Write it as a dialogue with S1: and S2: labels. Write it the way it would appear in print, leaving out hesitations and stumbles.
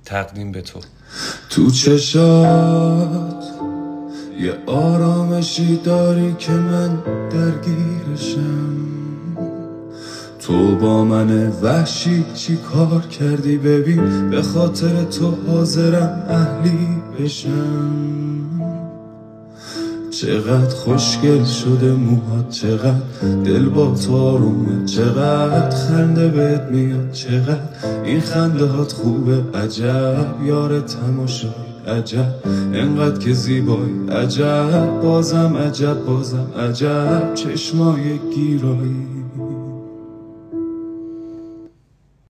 S1: تقدیم به تو.
S2: تو چشات یه آرامشی داری که من درگیرشم. تو با من وحشی چی کار کردی ببین، به خاطر تو حاضرم اهلی بشم. چقدر خوشگل شده موهات، چقدر دل با تو آرومه، چقدر خنده بهت میاد، چقدر این خنده هات خوبه. عجب یار تماشایی، عجب انقدر که زیبایی، عجب بازم عجب بازم عجب چشمای گیرایی.